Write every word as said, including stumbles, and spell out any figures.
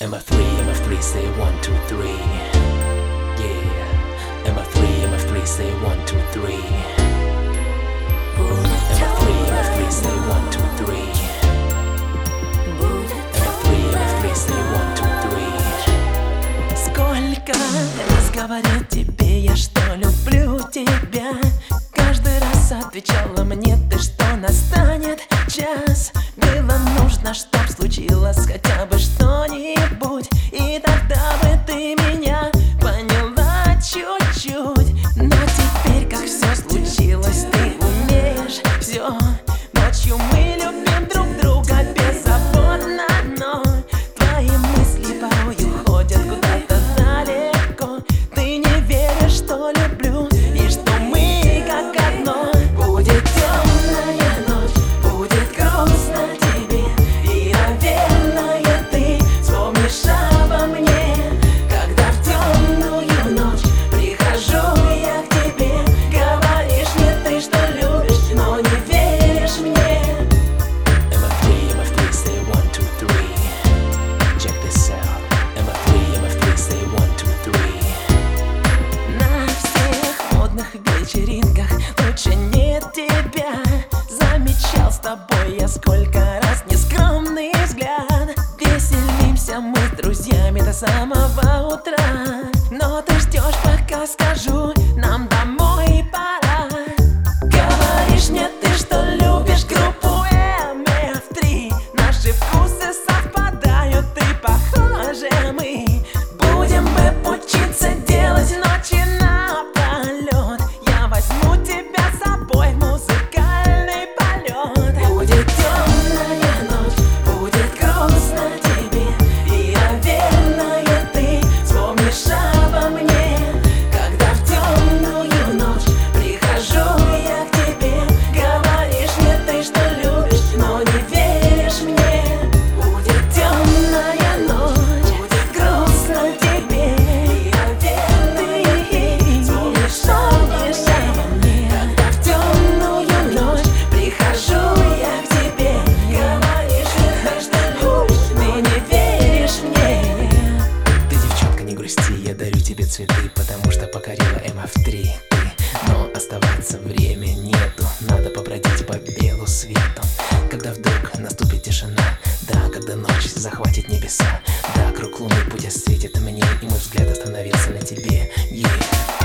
M F three, M F three, say one, two, three. Yeah. M F three, M F three, say one, two, three. M F three, M F three, say one, two, three. M F three, M F three, say one, two, three. Сколько раз говорил тебе я, что люблю тебя. Каждый раз отвечала мне ты, что настанет час. Было нужно, чтоб случилось хотя бы что-нибудь, и тогда бы ты меня поняла чуть-чуть. Но теперь, как все случилось, ты умеешь все. Ночью мы любим друг друга беззаботно, но твои мысли порой уходят куда-то далеко. Ты не веришь, что люблю и что мы как одно. Будет темная ночь, будет грустно тебе, и, наверное, ты вспомнишь обо мне. Когда в темную ночь прихожу я к тебе, говоришь мне ты, что любишь, но не веришь мне. M F three, M F three, say one, two, three. Check this out. M F three, M F three, say one, two, three. На всех модных вечеринках лучше нет тебя. Замечал с тобой я сколько раз нескромный взгляд. Веселимся мы с друзьями до самого утра, но ты ждешь, пока скажу, нам домой пора. Говоришь мне ты, что любишь группу эм эф три. Наши вкусы совпадают, и похожи мы. Будем мы учиться делать ночи напролет. Я возьму тебя с собой в музыкальный полет. Будет темная ночь, будет грустно тебе, и, наверное, ты вспомнишь обо мне. Когда в темную ночь прихожу я к тебе, говоришь мне ты, что любишь, но не веришь мне. Будет темная ночь, будет грустно тебе, и, наверное, ты вспомнишь обо мне. Когда в темную ночь прихожу я к тебе, говоришь мне ты, что любишь, ты не веришь мне. Ты, девчонка, не грусти, я дарю тебе цветы, потому что покорила эм эф три ты. Но оставаться время нету, надо побродить по белу свету. Когда вдруг наступит тишина, да, когда ночь захватит небеса, да, круг луны путь осветит мне, и мой взгляд остановился на тебе. Yeah.